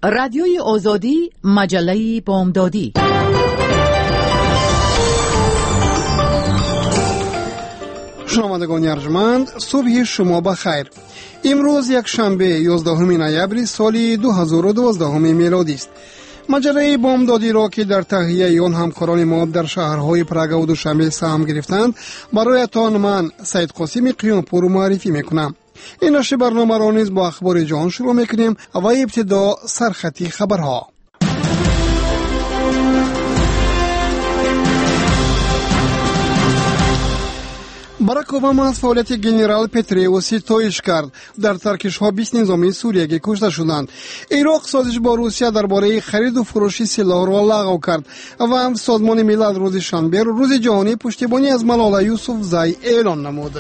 رادیوی آزادی، مجله بامدادی. شنوندگان ارجمند، صبح شما بخیر. امروز یک شنبه 11 نوامبر سال 2012 میلادی است. مجله بامدادی را که در تهیه آن همکاران ما در شهرهای پراگ و دوشنبه سهم گرفتند برایتان من سید قاسم قیامپور معرفی میکنم. این نشر برنامه را نیز با اخبار جهان شروع میکنیم و ابتدا سرخطی خبرها. باراک اوباما از فعالیت گنرال پتریوسی تویش کرد. در ترکش‌ها 20 نظامی سوریه کشته شدند. عراق سازش با روسیه درباره خرید و فروش سلاح را لغو کرد و سازمان ملل روز شنبه روز جهانی پشتیبانی از ملاله یوسفزای اعلان نمود.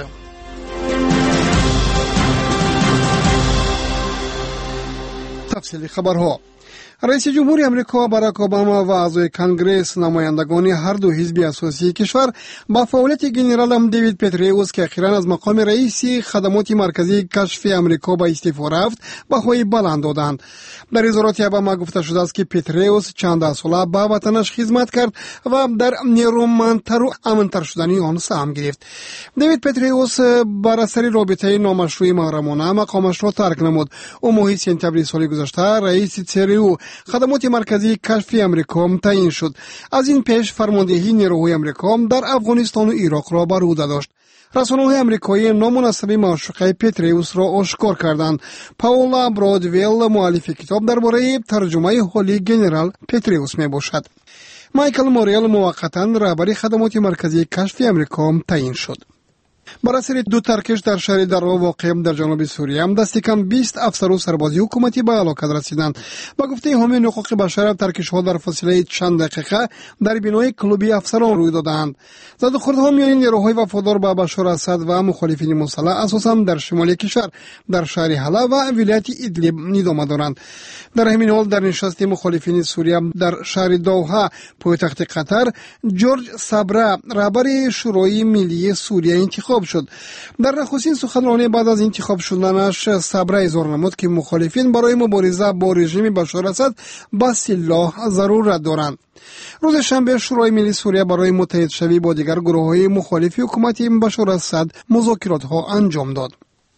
تفصیل خبرها. رئیس جمهور امریکا باراک اوباما و اعضای کنگره نمایندگان هر دو حزب اساسی کشور با فعالیت گنرال دیوید پتریوس که اخیراً از مقام رئیس خدمات مرکزی کشف امریکا به استعفا رفت بهای بلند دادند. در اظهارات اوباما گفته شده است که پتریوس چند ساله به وطنش خدمت کرد و در نیرومندتر و امن‌تر شدن آن سهم گرفت. دیوید پتریوس بر اثر رابطه نامشروع محرمانه مقامش را ترک نمود. او ماه سپتامبر سال گذشته رئیس CRU خدمات مرکزی کشف امریکا تعیین شد. از این پیش فرماندهی نیروهای امریکا در افغانستان و عراق را بر عهده داشت. رسانه‌های آمریکایی نامناسب معشوقه پتریوس را آشکار کردند. پاولا برادویل مؤلف کتاب درباره ترجمه حالی گنرال پتریوس میباشد. مایکل موریل موقتا رهبر خدمات مرکزی کشف امریکا تعیین شد. بر اثر دو ترکش در شهر درعا واقع در جنوب سوریه دست کم 20 افسر و سربازی حکومتی به هلاکت رسیدند. با گفته حامی حقوق بشر ترکش‌ها در فاصله چند دقیقه در بینای کلوبی افسران روی دادند. زدوخوردها میان نیروهای وفادار به بشار اسد و مخالفین مسلح اساسا در شمال کشور در شهر حلب و ولایت ادلب ادامه دارند. در همین حال در نشست مخالفین سوریه در شهر دوحه پایتخت قطر جورج صبره رهبر شورای ملی سوریه انتخاب شد. در نخستین سخنرانی بعد از انتخاب شدنش صبره اظهار نمود که مخالفین برای مبارزه با رژیم بشار اسد با سلاح ضرورت دارند. روز شنبه شورای ملی سوریه برای متحد شوی با دیگر گروه‌های مخالف حکومت بشار اسد مذاکرات‌ها انجام داد.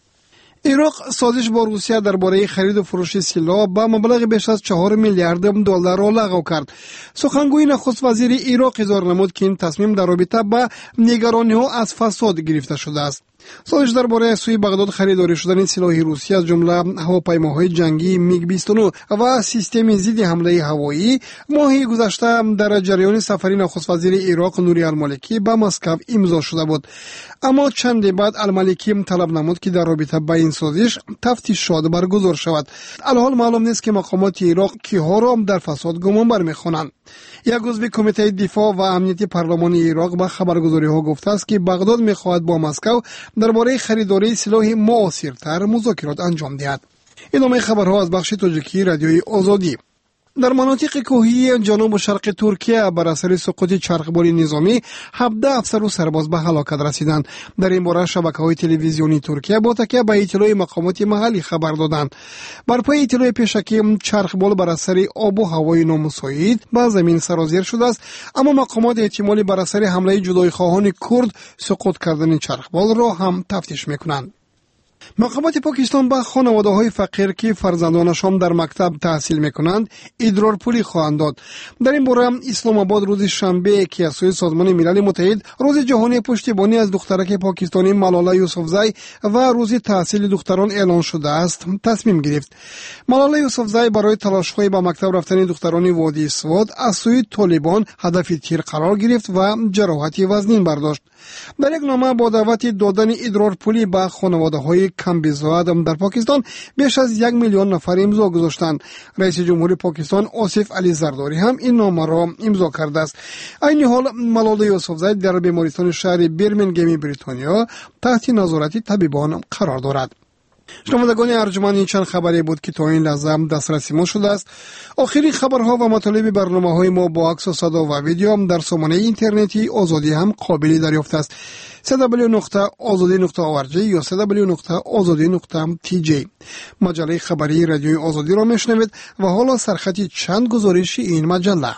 عراق سازش با روسیه درباره خرید و فروش سلاح با مبلغ بیش از 4 میلیارد دلار را لغو کرد. سخنگوی نخست وزیر عراق اظهار نمود که این تصمیم در رابطه با نگرانی‌ها از فساد گرفته شده است. سازش درباره سوی بغداد خریداری شدن سلاح روسی از جمله هواپیماهای جنگی میگ 29 و سیستم ضد حمله هوایی ماه گذشته در جریان سفر نخست وزیر عراق نوری المالکی به مسکو امضا شده بود. اما چند بعد المالکی طلب نمود که در رابطه با این سازش تفتیشات برگزار شود. الحال معلوم نیست که مقامات عراق کیها را در فساد گمان برمی‌خوانند. یک عضو کمیته دفاع و امنیت پارلمان عراق به خبرگزاری‌ها گفته است که بغداد می‌خواهد با مسکو درباره خریداری سلاح مؤثرتر مذاکرات انجام دهد. ادامه خبرها از بخش تاجیکی رادیوی آزادی. در مناطق کوهی جنوب و شرق ترکیه بر اثر سقوط چرخبال نظامی 17 افسر و سرباز به هلاکت رسیدند. در این باره شبکه‌های تلویزیونی ترکیه با تکیه به اطلاع مقامات محلی خبر دادند. بر پای اطلاع پیشکی چرخبال بر اثر آب و هوای نامساعد به زمین سرازیر شده است، اما مقامات احتمالی بر اثر حمله جدایخواهان کرد سقوط کردن چرخبال را هم تفتیش می‌کنند. مقامات پاکستان به خانواده‌های فقیر که فرزندانشان در مکتب تحصیل می‌کنند ادرار پولی خواهند داد. در این باره اسلام آباد روز شنبه که از سوی سازمان ملل متحد روز جهانی پشتیبانی از دخترک پاکستانی ملاله یوسفزای و روز تحصیل دختران اعلان شده است تصمیم گرفت. ملاله یوسفزای برای تلاش‌های به مکتب رفتن دختران وادی سواد از سوی طالبان هدف تیر قرار گرفت و جراحت وزنین برداشت. در یک نامه با دعوت دادن ادرار پولی به خانواده‌های کمبیزاد در پاکستان بیش از 1 میلیون نفر امضا گذاشتند. رئیس جمهور پاکستان آصف علی زرداری هم این نامه را امضا کرده است. این حال ملاله یوسفزای در بیمارستان شهر برمنگهم بریتانیا تحت نظارت طبیبان قرار دارد. شنوندگان ارجمند، این چند خبری بود که تا این لحظه دسترسی ما شده است. آخرین خبرها و مطالب برنامه‌های ما با عکس و صدا و ویدیو هم در سامانه اینترنتی آزادی هم قابل دریافت است. www.azadi.org یا www.azadi.tj. مجله خبری رادیوی آزادی را میشنوید و حالا سرخط چند گزارش این مجله.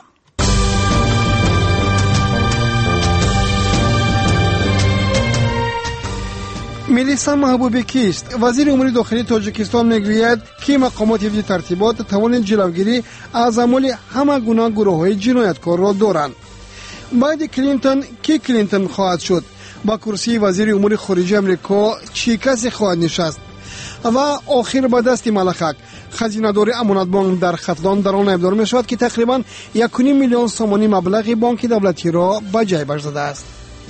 میلیسا محبوبی کیست؟ وزیر امور داخلی تاجیکستان میگوید که مقامات حفظ ترتیبات توان جلوگیری از اعمال همه گونه گروه‌های جنایتکار را دارند. بعد کلینتون خواهد شد؟ با کرسی وزیر امور خارجه امریکا چی کسی خواهد نشست؟ و آخر به دست ملخک خزینه‌دار امانت بانک در خفدان در آن ابدار می شود که تقریبا 1.5 میلیون سومانی مبلغ بانک دولتی را به جای برزده است.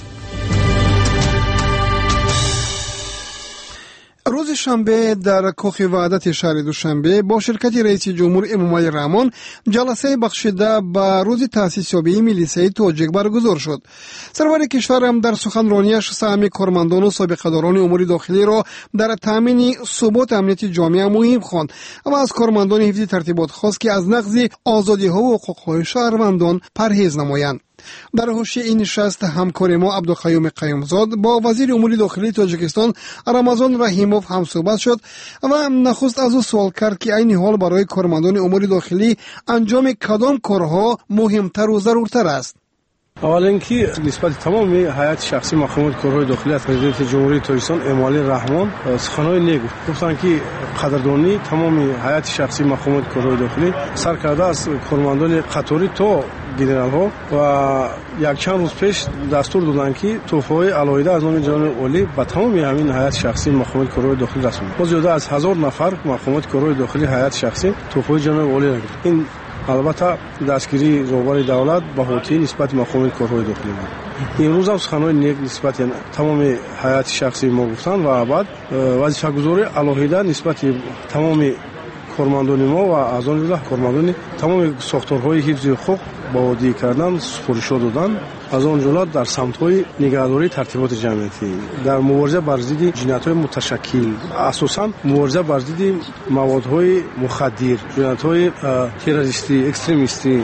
روز شنبه در کاخ وحدت شهر دوشنبه با شرکت رئیس جمهور امامعلی رحمان جلسه بخشیده به روز تأسیس یابی میلیسای تاجیک برگزار شد. سرور کشور هم در سخنرانیش سهم کارمندان و سابقه‌داران امور داخلی را در تامین ثبات امنیت جامعه مهم خواند و از کارمندان حفظ ترتیبات خواست که از نقض آزادی‌ها و حقوق‌های شهروندان پرهیز نمایند. در حاشیه این نشست همکار ما عبدالقیوم قیومزاد با وزیر امور داخلی تاجیکستان رمضان رحیموف هم صحبت شد و نخست از او سوال کرد که این حال برای کارمندان امور داخلی انجام کدام کارها مهمتر و ضرورتر است. اول اینکه نسبت تمام هیئت شخصی مقامات کارهای داخلی از پرزیدنت جمهوری تاجیکستان امامعلی رحمان سخنهای نیک گفتن که قدردانی تمام هیئت شخصی مقامات کارهای داخلی سر کرده از کارمندان قطاری تا گنرال ها و یک چند روز پیش دستور دادن که تحفه‌های علاوه از نام جناب عالی به تمام همین هیئت شخصی مقامات کارهای داخلی رسوند. باز زیاده از 1000 نفر مقامات کارهای داخلی هیئت شخصی تحفه جناب عالی را گرفت. این البته دستگیری زوبار دولت به هوتی نسبت مقامات کارهای داخلی بود. امروز هم سخنهای نیک نسبت تمام هیئت شخصی ما گفتن و بعد وظیفه گذاری علاوه نسبت تمام کارمندان ما و از آن جمله کارمندان تمام ساختارهای حفظ حقوق با عادی کردن سپارش دادن، از آن جمله در سمت‌های نگهداری ترتیبات جمعیتی، در مبارزه بر ضد جنایت‌های متشکل، اساساً مبارزه بر ضد موادهای مخدر، جنایت‌های تروریستی، اکستریمیستی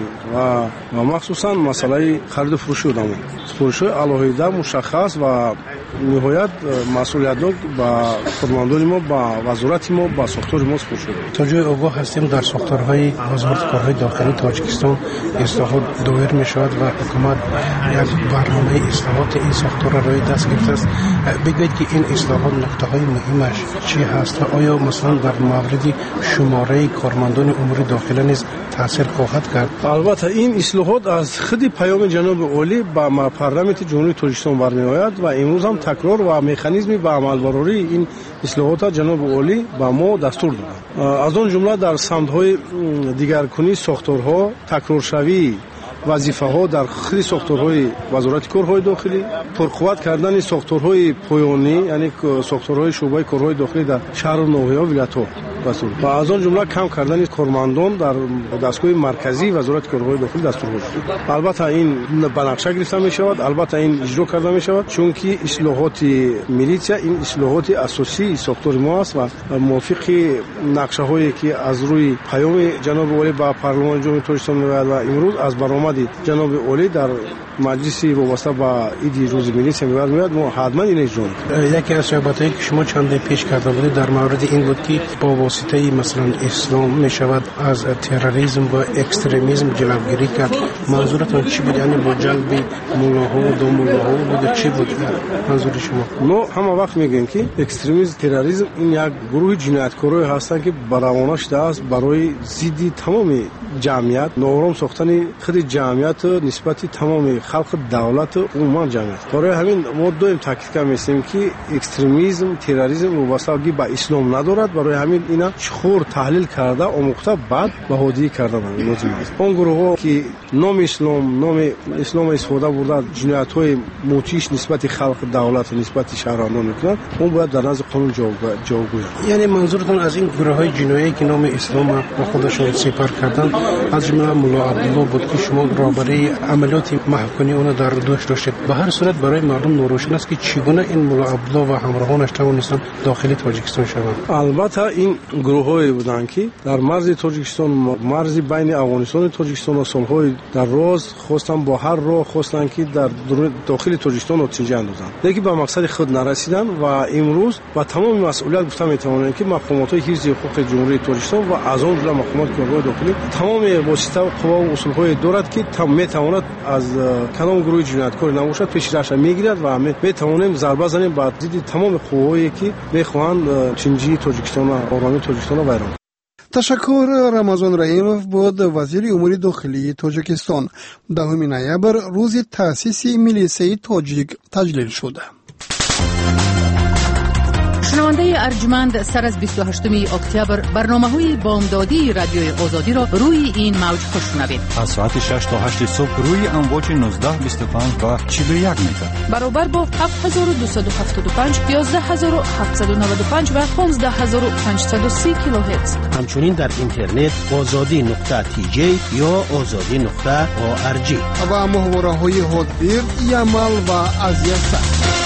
و مخصوصاً مسئله خرید و فروش آدم‌ها. سپارش‌های علاوه مشخص و نهایت مسئولیت‌ناک با کارمندان ما، با وزارت ما، با ساختار ما سپرده شده. تا جای آگاه هستیم در ساختارهای وزارت کارهای داخلی تاجیکستان اصلاحات دایر می‌شود و حکومت یک برنامه اصلاحات این ساختار را روی دست گرفته است. بگویید که این اصلاحات نقطه‌های مهمش چی هست و آیا مثلا در مورد شماره کارمندان امور داخلی نیز تاثیر خواهد کرد؟ البته این اصلاحات از خود پیام جناب عالی با پارلمان جمهوری تاجیکستان برمی‌آید و امروز هم تکرار و مکانیزمی به عمل‌آوری این اصلاحات جناب عالی با ما دستور دادند. از آن جمله در سمت‌های دیگرگونی ساختارها، تکرارشوی وظیفه‌ها در خود ساختارهای وزارت کارهای داخلی، پرقوت کردن ساختارهای پایانی یعنی ساختارهای شعبه کارهای داخلی در شهر و ناحیه‌ها و ولایت‌ها و از آن جمله کم کردن کارمندان در دستگاه مرکزی وزارت کارهای داخلی دستور شد. البته این بنقشه گرفته می شود، البته این اجرا کرده می شود، چون که اصلاحات میلیسیا این اصلاحات اساسی ساختار ما است و موافق نقشه هایی که از روی پیام جناب عالی با پارلمان جمهوری تاجیکستان میاد و امروز از برآمد جناب عالی در مجلس وابسته با ایدی روز میلیسیا میاد ما حتما این اجرا. یکی از صحبتایی که شما چند پیش کرده بودید در مورد این بود که با واسطه مثلا اسلام می شود از تروریسم و اکستریمیسم جلوگیری کرد. منظورتون چی بود؟ یعنی با جلب مولاها و دو مولاها بود چی بود منظور شما؟ ما همه وقت میگیم که اکستریمیسم تروریسم این یک گروه جنایتکارای هستند که برآمدش دست برای ضد تمام جمعیت نورم ساختن خود جمعیت نسبت تمام خلق دولت عموما جمعیت. برای همین ما دویم تاکید می‌کنیم که اکستریمیسم تروریسم وابستگی به اسلام ندارد. برای همین این اینا چخور تحلیل کرده آموخته بعد بهادی کردن لازم است. اون گروه که نام اسلام استفاده برده جنایت‌های موچیش نسبت خلق دولت و نسبت شهروندان میکنند، اون باید در نزد قانون جوابگوی. یعنی منظورتون از این گروه‌های جنایی که نام اسلام با خودشون سپر کردن از جمله مولا عبدالله بود که شما رهبری عملیات محوکنی اون در دوش داشتید. به هر صورت برای مردم نوروشن است که چگونه این مولا عبدالله و همراهانش توانستند داخل تاجیکستان شوند. البته این گروه‌های بودند که در مرز تاجیکستان، مرز بین افغانستان و تاجیکستان و سال‌های در راز خواستن با هر راه خواستن که در داخل تاجیکستان آتش‌نشانی اندازند، لیکن به مقصد خود نرسیدن و امروز با تمام مسئولیت گفتم میتوانند که مقامات حفظ حقوق جمهوری تاجیکستان و از آن جمله مقامات کارگاه داخلی تمام واسطه و قوا و اصول‌های دارد که میتواند از کدام گروه جنایتکار نباشد پیش‌روش میگیرد و میتوانیم ضربه زنیم بر ضد تمام قواهایی که میخواهند چنجی تاجیکستان و آرامی تاجیکستان را ویران. تشکر. رمضان رحیمов بود وزیر امور داخلی تاجیکستان. 10 نوامبر روز تأسیس میلیسه تاجیک تجلیل شد. شنونده ارجمند، سر از 28 اکتبر برنامه‌های بامدادی رادیوی آزادی را روی این موج بشنوید. از ساعت 6 تا 8 صبح روی امواج 19 25 و 41 متر برابر با 7275 11795 و 15530 کیلوهرتز. همچنین در اینترنت azadi.tj یا azadi.org و محورهای هاتبیر، یمل و ازیسا.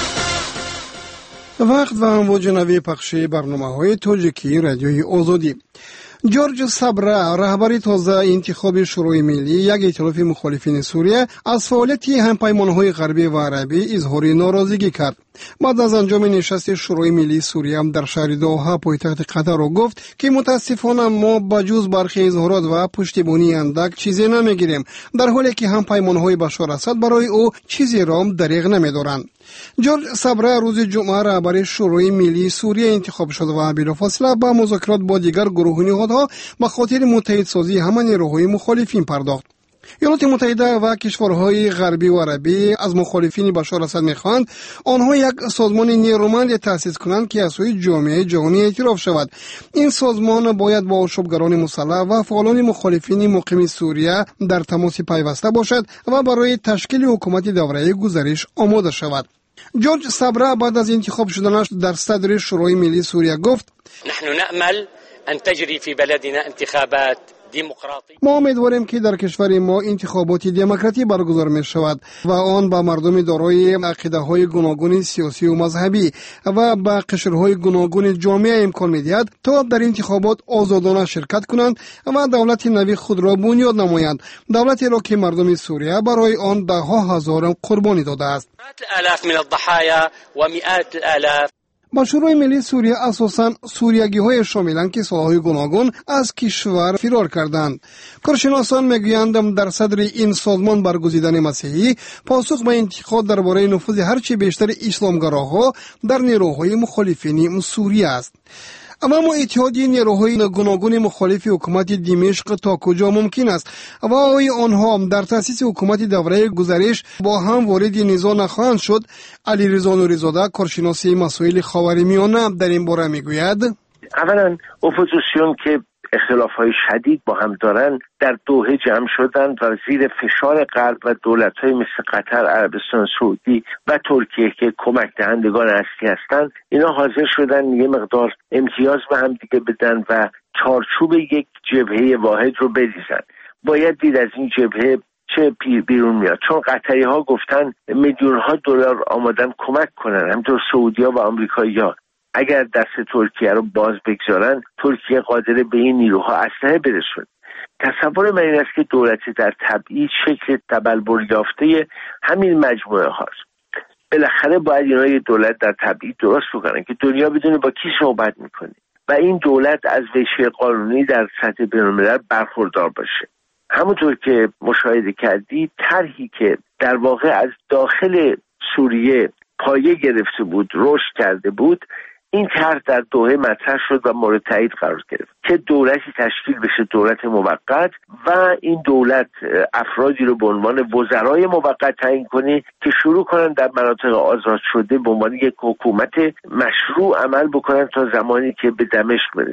وقت و امواج نوی پخش برنامه‌های تاجیکی رادیوی آزادی. جورج صبرا، رهبر تازه انتخاب شورای ملی یک ائتلاف مخالفین سوریه، از فعالیت همپیمان‌های غربی و عربی اظهار ناراضگی کرد. بعد از انجام نشست شورای ملی سوریه در شهر دوحه پایتخت قطر را گفت که متاسفانه ما بجز برخی اظهارات و پشتیبانی اندک چیزی نمیگیریم، در حالی که همپیمان‌های بشار اسد برای او چیزی را دریغ نمی‌دارند. جورج صبرا روز جمعه رهبر شورای ملی سوریه انتخاب شد و بلافاصله به مذاکرات با دیگر گروه نهادها به خاطر متحدسازی همه نیروهای مخالفین پرداخت. ایالات متحده و کشورهای غربی و عربی از مخالفین بشار اسد می‌خواهند آنها یک سازمان نیرومند تأسیس کنند که از سوی جامعه جهانی اعتراف شود. این سازمان باید با آشوبگران مسلح و فعالان مخالفین مقیم سوریه در تماس پیوسته باشد و برای تشکیل حکومت دوره گذشته آماده شود. جورج صبرا بعد از انتخاب شدنش در صدر شورای ملی سوریه گفت: نحن نأمل أن تجري في بلدنا انتخابات دموکراتی. ما امیدواریم که در کشور ما انتخابات دموکراتی برگزار می شود و آن به مردم دارای عقیده های گوناگون سیاسی و مذهبی و به قشرهای گوناگون جامعه امکان می دهد تا در انتخابات آزادانه شرکت کنند و دولت نوی خود را بنیاد نمایند، دولتی را که مردم سوریه برای آن ده ها هزار قربانی داده است. آلاف من الضحايا و مئات الالاف. با شورای ملی سوریه اساساً سوریگی‌های شاملند که سالهای گوناگون از کشور فرار کردند. کارشناسان میگویند در صدر این سازمان برگزیدن مسیحی پاسخ به انتقاد درباره نفوذ هرچی بیشتر اسلامگراها در نیروهای مخالفین سوریه است. اما اتحادیه نیروهای گوناگون مخالف حکومت دمشق تا کجا ممکن است و آیا آنها در تأسیس حکومت دوره گذشته با هم وارد نزاع نخواهند شد؟ علیرضا نوری‌زاده، کارشناس مسائل خاورمیانه، در این باره میگوید: اولا اپوزیسیون که اختلاف‌های شدید با هم دارن در دوحه جمع شدند و زیر فشار غرب و دولت‌های مثل قطر، عربستان سعودی و ترکیه که کمک دهندگان اصلی هستند، اینا حاضر شدن یه مقدار امتیاز به هم دیگه بدن و چارچوب یک جبهه واحد رو بریزن. باید دید از این جبهه چه بیرون میاد، چون قطری‌ها گفتن میلیون‌ها دلار آمادن کمک کنن، همینطور سعودی‌ها و آمریکایی‌ها. اگر دست ترکیه رو باز بگذارن، ترکیه قادره به این نیروها اسلحه برسونه. تصور من این است که دولت در تبعید شکل تبلور یافته همین مجموعه هاست. بالاخره باید اینا یه دولت در تبعید درست بکنن که دنیا بدونه با کی صحبت میکنه و این دولت از وجه قانونی در سطح بین‌الملل برخوردار باشه. همونطور که مشاهده کردی، طرحی که در واقع از داخل سوریه پایه گرفته بود، رشد کرده بود، این طرح در دوحه مطرح شد و مورد تایید قرار گرفت که دولتی تشکیل بشه، دولت موقت، و این دولت افرادی رو به عنوان وزرای موقت تعیین کنه که شروع کنن در مناطق آزاد شده به عنوان یک حکومت مشروع عمل بکنن تا زمانی که به دمشق برسن.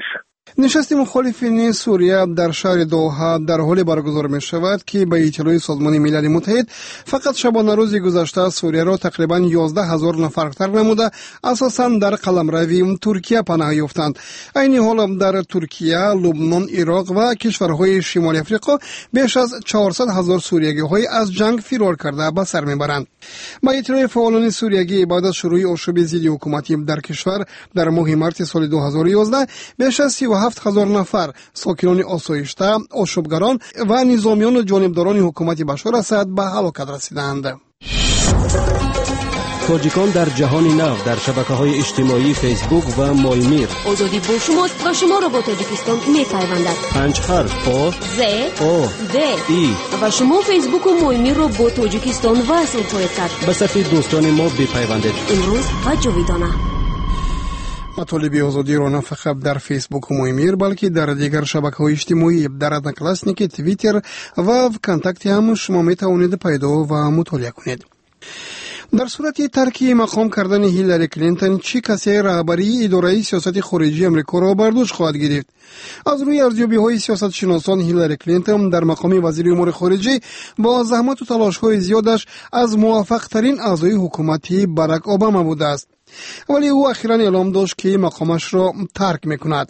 نشست مخالفین سوریه در شهر دوحه در حال برگزار می شود که به اطلاع سازمان ملل متحد فقط شبانه روز گذشته سوریه را تقریبا 11,000 نفر ترک نموده اساساً در قلمروی ترکیه پناه یافتند. عین حال در ترکیه، لبنان، عراق و کشورهای شمال افریقا بیش از 400,000 سوریگی‌های از جنگ فرار کرده به سر میبرند. با اطلاع فعالان سوریگی بعد از شروع آشوب ضد حکومتی در کشور در ماه مارس سال 2011 بیش از 37,000 نفر ساکنان آسایشته، آشوبگران و نظامیان و جانبداران حکومت بشار اسد به هلاکت رسیدند. تاجیکان در جهان نو در شبکه‌های اجتماعی فیسبوک و مایمیر. آزادی با شماست و شما را با تاجیکستان می‌پیوندد. 5 حرف آ ز او د ای و شما فیسبوک و مایمیر را با تاجیکستان وصل خواهید کرد. به صفحه دوستان ما بپیوندید. امروز و جاویدانه. مطالب آزادی را نه فقط در فیسبوک و مایمیر بلکه در دیگر شبکه‌های اجتماعی در ادنکلاسنیک، توییتر و کانتکت هم شما می‌توانید پیدا و مطالعه کنید. در صورت ترک مقام کردن هیلاری کلینتون چه کسی رهبری اداره سیاست خارجی آمریکا را بر دوش خواهد گرفت؟ از روی ارزیابی‌های سیاستشناسان هیلاری کلینتون در مقام وزیر امور خارجه با زحمت و تلاش‌های زیادش از موفق‌ترین اعضای حکومتی باراک اوباما بوده است، ولی او اخیراً اعلام داشت که مقامش را ترک می‌کند.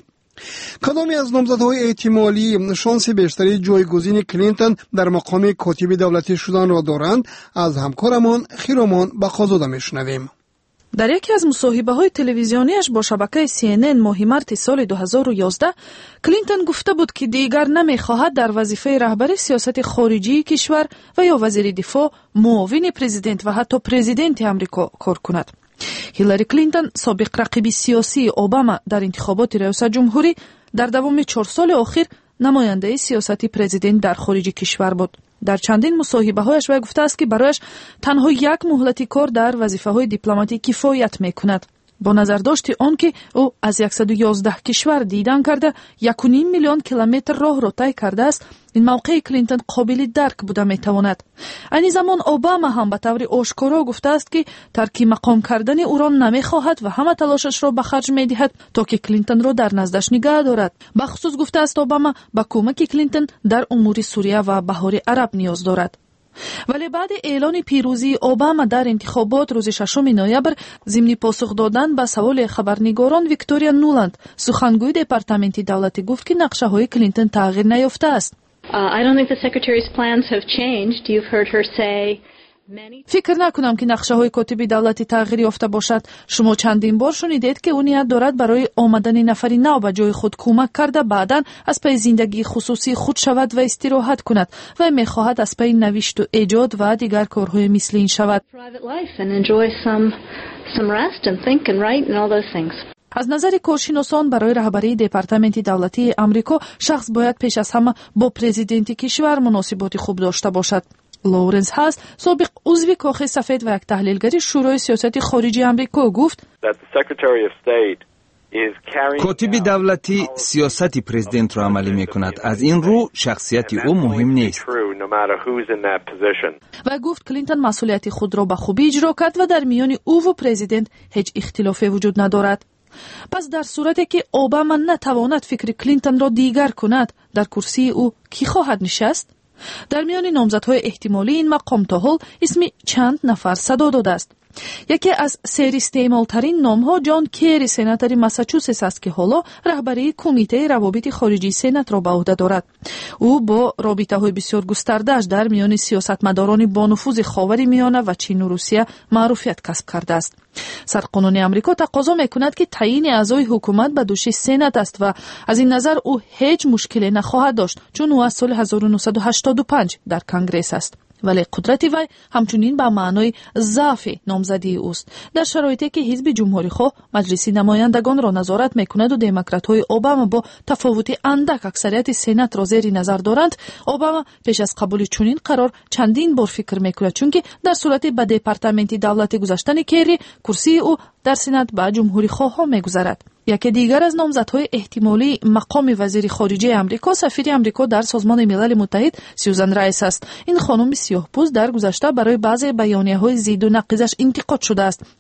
کدامی از نامزدهای احتمالی شانس بیشتری جایگزین کلینتون در مقام کاتب دولتی شدن را دارند؟ از همکارمان خیرامان بخازاده میشنویم. در یکی از مصاحبه‌های تلویزیونیش با شبکه CNN ماه مارس سال 2011 کلینتون گفته بود که دیگر نمی‌خواهد در وظیفه رهبری سیاست خارجی کشور و یا وزیر دفاع، معاون پرزیدنت و حتی پرزیدنت آمریکا کار کند. هیلاری کلینتون سابق رقیب سیاسی اوباما در انتخابات ریاست جمهوری در دوام 4 سال اخیر نماینده سیاستی پرزیدنت در خارج کشور بود. در چندین مصاحبه‌هایش وی گفته است که برایش تنها یک مهلت کار در وظیفه‌های دیپلماتی کفایت می‌کند. با نظر داشت آن که او از 111 کشور دیدن کرده 1.5 میلیون کیلومتر راه را طی کرده است، این موقع کلینتون قابل درک بوده میتواند. این زمان اوباما هم به طور آشکارا گفته است که ترک مقام کردن او را نمیخواهد و همه تلاشش را به خرج میدهد تا که کلینتون را در نزدش نگه دارد. به خصوص گفته است اوباما به کمک کلینتون در امور سوریه و بهار عرب نیاز دارد. ولی بعد اعلان پیروزی اوباما در انتخابات روز 6 نوامبر ضمن پاسخ دادن به سوال خبرنگاران ویکتوریا نولند، سخنگوی دپارتمنت دولتی گفت که نقشه‌های کلینتون تغییر نیافته است. I don't think the secretary's plans have changed. You've heard her say فکر نکنم که نقشه‌های کاتب دولتی تغییر یافته باشد. شما چندین بار شنیدید که او نیت دارد برای آمدن نفری نو به جای خود کمک کرده بعداً از پی زندگی خصوصی خود شود و استراحت کند و می‌خواهد از پی نوشت و ایجاد و دیگر کارهای مثل این شود. از نظر کارشناسان برای رهبری دپارتمنت دولتی آمریکا شخص باید پیش از همه با پرزیدنت کشور مناسبات خوب داشته باشد. لورنس هاست، سابق عضو کاخ سفید و یک تحلیلگر شورای سیاست خارجی آمریکا گفت کاتب دولتی سیاست پرزیدنت را عملی می کند. از این رو شخصیت او مهم نیست. و گفت کلینتون مسئولیت خود را به خوبی اجرا کرد و در میان او و پرزیدنت هیچ اختلافی وجود ندارد. پس در صورتی که اوباما نتواند فکر کلینتون را دیگر کند، در کرسی او کی خواهد نشست؟ در میان نامزدهای احتمالی این مقام تا حال اسم چند نفر صدا داده است. یکی از سر استعمال‌ترین نام‌ها جان کری سناتور ماساچوست است که حالا رهبری کمیته روابط خارجی سنات را به عهده دارد. او با رابطه‌های بسیار گسترده‌اش در میان سیاستمداران با نفوذ خاورمیانه و چین و روسیه معروفیت کسب کرده است. سرقانون آمریکا تقاضا می‌کند که تعیین اعضای حکومت به دوش سنات است و از این نظر او هیچ مشکلی نخواهد داشت چون او از سال 1985 در کنگره است. ولی قدرت وی همچنین به معنای ضعف نامزدی اوست. در شرایطی که حزب جمهوری خواه مجلس نمایندگان را نظارت میکند و دموکرات‌های اوباما با تفاوت اندک اکثریت سنات را زیر نظر دارند، اوباما پیش از قبول چنین قرار چندین بار فکر میکند، چون که در صورت به دپارتمنت دولتی گذاشتن کری کرسی او در سنات به جمهوری خواه میگذرد. یکی دیگر از نامزدهای احتمالی مقام وزیر خارجه آمریکا سفیر آمریکا در سازمان ملل متحد سیوزان رایس است. این خانم سیاه‌پوست در گذشته برای بعضی بیانیه‌های ضد و نقیضش انتقاد شده است.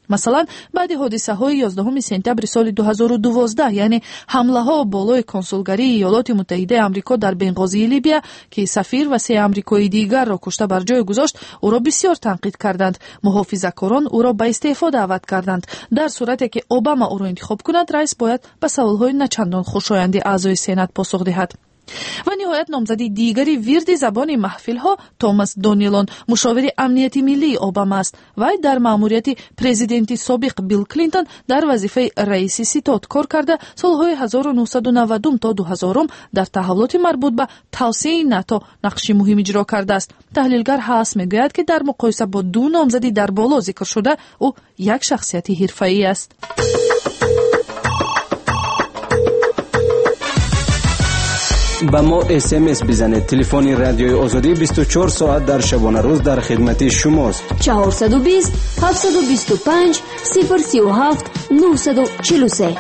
масалан баъди ҳодисаҳои 11 сентябри соли 2012 яъне ҳамлаҳо болои консулгарии иёлоти муттаҳидаи амрико дар бенғозии либия ки сафир ва 3 амрикои дигарро кушта бар ҷой гузошт ӯро бисёр танқид карданд. муҳофизакорон ӯро ба истеъфо даъват карданд. дар сурате ки обама ӯро интихоб кунад раис бояд ба саволҳои начандон хушоянди аъзои сенат посух диҳад. ва ниҳоят номзади дигари вирди забони маҳфилҳо Томас Донилон мушовири амнияти миллии Обама аст. вай дар маъмурияти президенти собиқ Билл Клинтон дар вазифаи раиси ситод кор карда солҳои 1990 то 2000 дар таҳаввулоти марбут ба тавсеяи НАТО нақши муҳим иҷро кардааст. таҳлилгар ҳаас мегӯяд ки дар муқоиса бо ду номзади дар боло зикршуда ӯ як шахсияти ҳирфаӣ аст. ба мо SMS бизанед. телефони радиои озодӣ 24 соат дар шабона рӯз дар хидмати шумост. 420 725 037 943.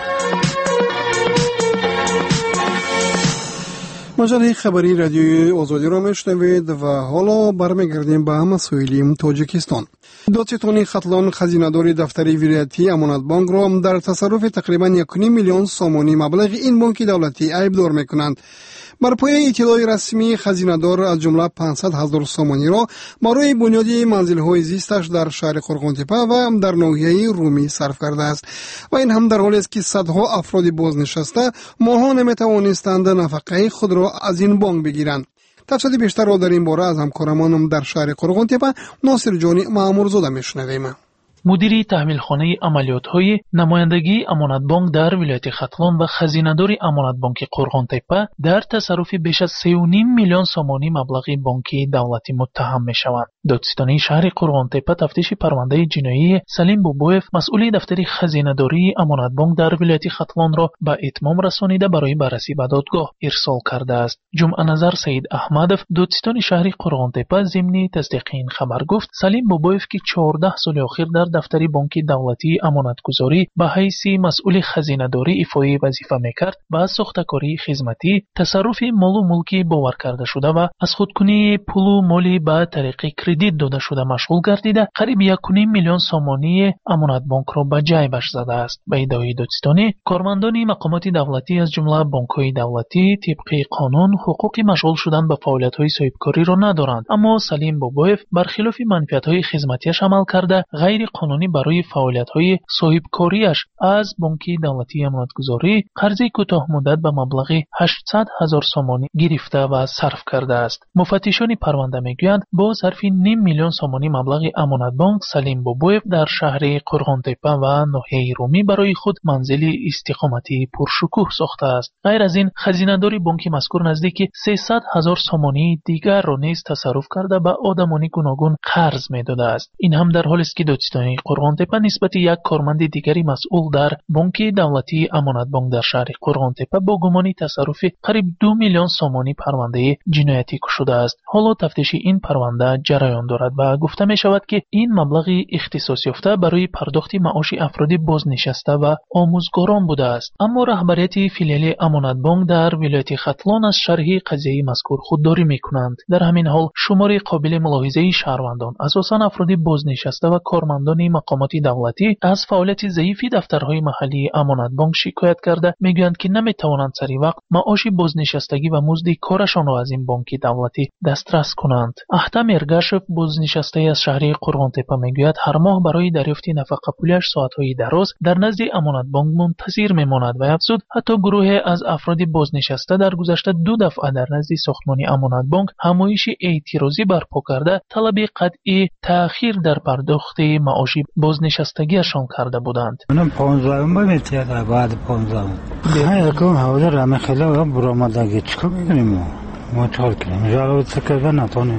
маҷалаи хабари радиои озодиро мешунавед ва ҳоло бармегардем ба масоили тоҷикистон. додситони Хатлон хазинадори дафтари вилоятии амонатбонкро дар тасарруфи тақрибан 1.5 миллион сомонӣ маблағи ин бонки давлатӣ айбдор мекунанд. бар пояи иттилои расмӣ хазинадор аз ҷумла 500 000 сомониро барои бунёди манзилҳои зисташ дар шаҳри Қурғонтепа ва дар ноҳияи Румӣ сарф кардааст. ва ин ҳам дар ҳоле аст ки садҳо афроди бознишаста моҳона метавонистанд нафақаи худро аз ин бонк бигиранд. тафсили бештарро дар ин бора аз ҳамкорамонам дар шаҳри Қурғонтепа Носирҷони Маъмурзода мешунавем. мудири таҳмилхонаи амалиётҳои намояндагии амонатбонк дар вилояти Хатлон ва хазинадори амонатбонки Қурғонтепа дар тасарруфи беш аз 3.5 миллион сомонӣ маблағи бонки давлатӣ муттаҳам мешаванд. додситони шаҳри Қурғонтепа тафтиши парвандаи ҷиноии Салим Бубоев масъули дафтари хазинадории амонатбонк дар вилояти Хатлонро ба итмом расонида барои баррасӣ ба додгоҳ ирсол кардааст. ҷумъаназар Саид Аҳмадов додситони шаҳри Қурғонтепа зимни тасдиқи ин хабар гуфт Салим Бубоев ки 14 соли охир дар дафтари бонки давлатии амонатгузорӣ ба ҳайси масъули хазинадорӣ ифои вазифа мекард ба сохтакории хизматӣ, тасарруфи молу мулки боваркардашуда ва аз худкунии пулу моли ба тариқи кредит додашуда машғул гардида қариб 1.5 миллион сомонии амонатбонкро ба ҷайбаш задааст. ба иддаои додситонӣ кормандони мақомоти давлатӣ аз ҷумла бонкҳои давлатӣ тибқи қонун ҳуқуқи машғул шудан ба фаъолиятҳои соҳибкориро надоранд, аммо Салим Бубоев бархилофи манфиатҳои хизматиаш амал карда ғайри қонунӣ барои фаъолиятҳои соҳибкориаш аз бонки давлатии амонатгузорӣ қарзи кӯтоҳмуддат ба маблағи 800 000 сомонӣ гирифта ва сарф кардааст. муфаттишони парванда мегӯянд бо сарфи 5 миллион сомонӣ маблағи амонатбонк Салим Бубоев дар шаҳри Қурғонтепа ва ноҳияи Румӣ барои худ манзили истиқоматии пуршукӯҳ сохтааст. ғайр аз ин хазинадори бонки мазкур наздики 300 000 сомонии дигарро низ тасарруф карда ба одамони гуногун қарз медодааст. ин ҳам дар ҳоле аст ки додситони Қурғонтепа нисбати як корманди дигари масъул дар бонки давлатии амонатбонк дар шаҳри Қурғонтепа бо гумони тасарруфи қариб 2 миллион сомонӣ парвандаи ҷиноятӣ кушудааст. ҳоло тафтиши ин парванда ҷараён дорад ва гуфта мешавад ки ин маблағи ихтисосёфта барои пардохти маоши афроди бознишаста ва омӯзгорон будааст. аммо раҳбарияти филиали амонатбонк дар вилояти Хатлон аз шарҳи қазияи мазкур худдорӣ мекунанд. дар ҳамин ҳол шумори қобили мулоҳизаи шаҳрвандон, асосан афроди бознишаста ва кормандони мақомоти давлатӣ аз фаъолияти заифи дафтарҳои маҳаллии амонатбонк шикоят карда мегӯянд ки наметавонанд сари вақт маоши бознишастагӣ ва музди корашонро аз ин бонки давлатӣ дастрас кунанд. Аҳтам Эргашев бознишастаи аз шаҳри Қурғонтепа мегӯяд ҳар моҳ барои дарёфти нафақапулиаш соатҳои дароз дар назди амонатбонк мунтазир мемонад ва афзуд ҳатто гурӯҳе аз афроди бознишаста дар гузашта 2 дафъа дар назди сохтмони амонатбонк ҳамоиши эътирозӣ барпо карда талаби қатъи таъхир дар пардохти маоши бознишастагиашон карда буданд. من 15 میتیاد بعد 15 یکم حوزه رام خلا و برآمدگی چیکار می‌کنیم ما چهار کنیم جالب تکرار نتونیم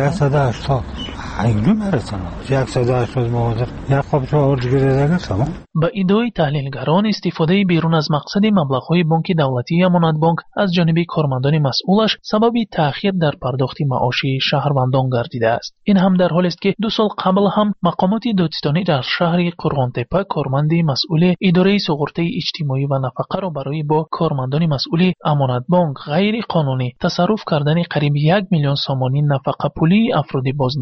180 ایگنو میرسونه 180 مواد یک خوب تو اردگیره سما با ایده‌های تحلیلگران استفاده بیرون از مقصد مبلغ‌های بانک دولتی امانتبانک از جانب کارمندان مسئولش سبب تأخیر در پرداخت معاش شهروندان گردیده است. این هم در حالی است که 2 سال قبل هم مقامات دادستانی در شهر قرغانتپه کارمند مسئول اداره سقورت اجتماعی و نفقه را برای با کارمندان مسئول امانتبانک غیر قانونی تصرف کردن قریب 1 میلیون سامانی نفقه پولی افراد بازنشسته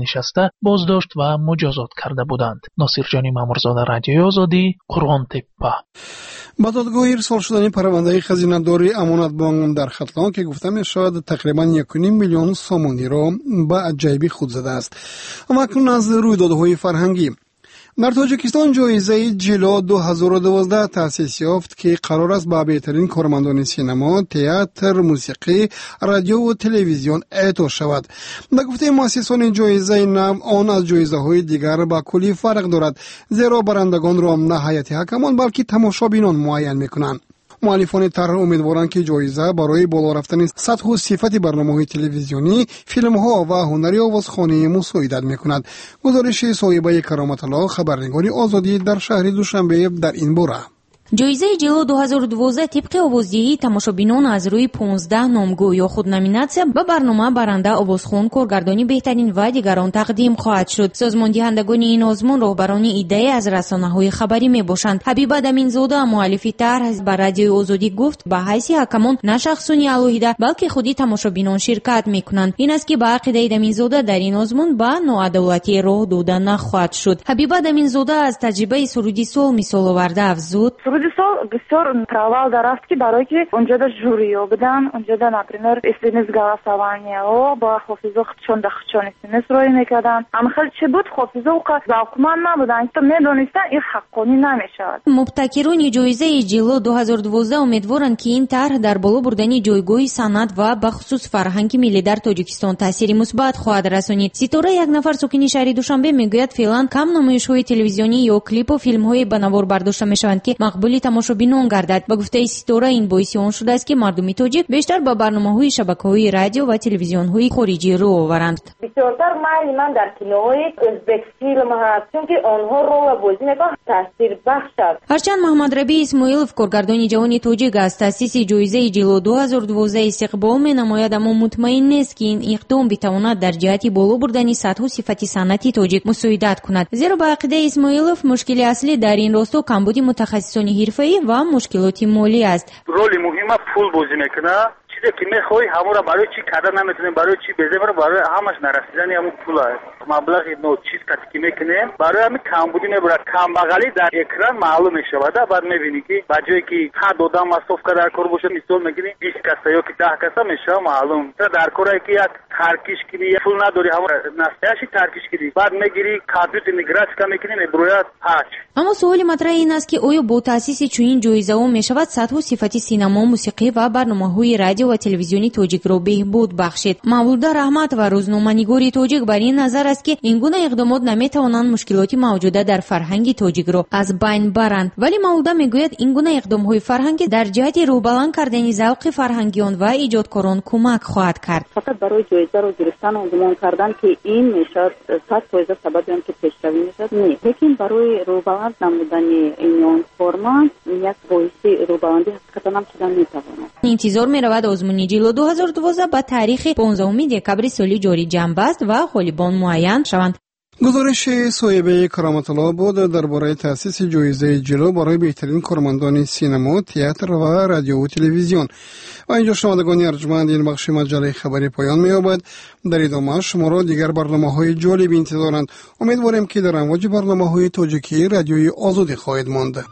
گرفته بازداشت و مجازات کرده بودند. ناصر جانی مامورزاده، رادیوی آزادی، قرغان تپه. با دادگاه ارسال شدن پرونده خزینه‌داری امانت بانک در ختلان که گفته می‌شود تقریباً 1.5 میلیون سامانی را به جیب خود زده است. و اکنون از رویدادهای فرهنگی در تاجیکستان جایزه جلو 2012 تأسیس یافت که قرار است به بهترین کارمندان سینما، تئاتر، موسیقی، رادیو و تلویزیون اعطا شود. به گفته مؤسسان جایزه نام آن از جایزه‌های دیگر با کلی فرق دارد، زیرا برندگان را نه هیئت حکمان بلکه تماشابینان معین می‌کنند. مؤلفان طرح امیدوارند که جایزه برای بالا رفتن سطح و صفت برنامه‌های تلویزیونی، فیلم‌ها و هنری آوازخوانی مساعدت می‌کند. گزارش صاحبه کرامت الله، خبرنگار آزادی در شهر دوشنبه در این باره. جایزه جلو 2012 طبق آوازدهی تماشابینان از روی 15 نامگو یا خود نامیناسیون به برنامه برنده، آوازخوان، کارگردانی بهترین و دیگران تقدیم خواهد شد. سازمان دهندگان این آزمون راهبران ایده از رسانه‌های خبری میباشند. حبیبه دمینزاده، مؤلف طرح، به رادیوی آزادی گفت به حیث حکمان نه شخصانی علیحده بلکه خودی تماشابینان شرکت میکنند. این است که به عقیده دمینزاده در این آزمون به ناعدالتی راه داده نخواهد شد. حبیبه دمینزاده از تجربه سرودی سال مثال آورده افزود: سال بسیار провал دارست که برای که اونجا در جوری بدن، اونجا در например استینس голосование او با حافظه خودشون استینس روی میکردن. اما خیلی چه بود حافظه او ذوقمند نبودن که میدونستن این حقانی نمیشود. مبتکران جایزه جلو 2012 امیدوارند که این طرح در بالا بردن جایگاه صنعت و به خصوص فرهنگ ملی در تاجیکستان تاثیر مثبت خواهد رسانید. ستاره یک نفر ساکن شهر دوشنبه میگوید فعلا کم نمایش‌های تلویزیونی یا کلیپ و فیلم‌های به نوار برداشته میشوند که مقبول تماشابینان گردد. با گفته ستاره این باعث آن شده است که مردم تاجیک بیشتر با برنامه‌های شبکه‌های رادیو و تلویزیون‌های خارجی رو آورند. بسیارتر من در کینوهای ازبک فیلم هست چون که آنها رو بازی میکنند تاثیر بخش است. هرچند محمد ربیع اسماعیلوف کارگردان جوان تاجیک از تأسیس جایزه جلو 2012 استقبال می‌نماید، اما مطمئن نیست که این اقدام بتواند در جهت بالا بردن سطح و صفت صنعتی تاجیک مساعدت کند. زیرا به عقیده اسماعیلوف مشکل اصلی در این راستا کمبود متخصصان حرفه‌ای و مشکلات مالی است. رولی مهمه پول بازی میکنه. چیزی که میخوای همون را برای چی کردن نمیتونیم، برای چی بزنیم، برای همش نرسیدن همون پول است. مبلغ نو چیز که میکنیم برای همین کمبودی میبره، کمبغلی در اکران معلوم میشه. بعد میبینی که با جایی که حد آدم مصرف کرده در کار باشه، مثال میگیری 20 کسا یا که 10 کسا میشه معلوم. در کاری که یک ترکیش کنی پول نداری، همون نستیاشی ترکیش کنی، بعد میگیری کامپیوتر نگرافیکا میکنی میبروید هاچ. اما سوال مطرح این است که آیا با تأسیس چنین جایزه‌ها میشود سطح و صفت سینما، موسیقی و برنامه‌های رادیو و تلویزیونی تاجیک را بهبود بخشید؟ مولوده رحمت و روزنامه‌نگاری تاجیک بر این نظر است که این گونه اقدامات نمیتوانند مشکلات موجوده در فرهنگ تاجیک را از بین برند، ولی مولوده میگوید این گونه اقدام‌های فرهنگی در جهت روبلند کردن ذوق فرهنگیان و ایجادکاران کمک خواهد کرد. فقط برای جایزه را گرفتن و گمان کردن که این میشد 100% سبب آن که پیشروی میشد نیست، لیکن برای روبلند نمودن این فرمان یک باعث روبلندی حقیقتا هم شدن میتواند. انتظار میرود آزمون جلو 2012 با تاریخ 15 دکبر سال جاری جنب است و غالبان معین شوند. گزارش صاحبه کرامت الله بود درباره تأسیس جایزه جلو برای بهترین کارمندان سینما، تئاتر و رادیو و تلویزیون. و اینجا شنوندگان ارجمند این بخش مجله خبری پایان می‌یابد. در ادامه شما را دیگر برنامه‌های جالب انتظارند. امیدواریم که در امواج برنامه‌های تاجیکی رادیوی آزادی خواهید ماند.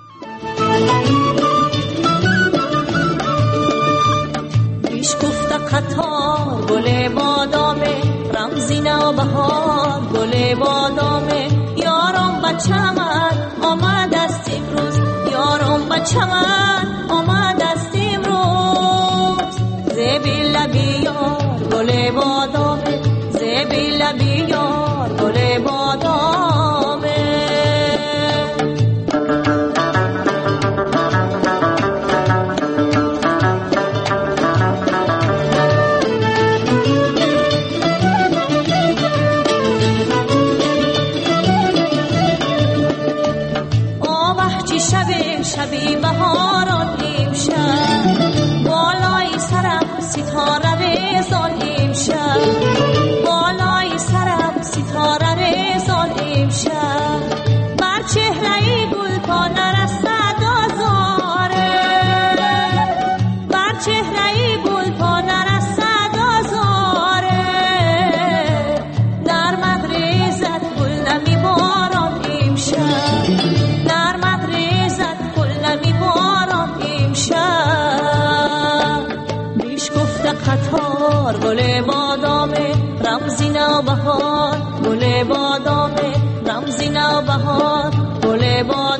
پیش گفته قطار گل بادامه، رمزی نوبهار گل بادامه، یارم بچمن آمد است امروز، یارم بچمن آمد است امروز، زیبی لبی یار گل بادامه، زیبی لبی یار گل بادامه. شبی بهاران امشب، بالای سرم ستاره ریزان امشب، بالای سرم بهار گل بادام رمزی نوبهار گل بادام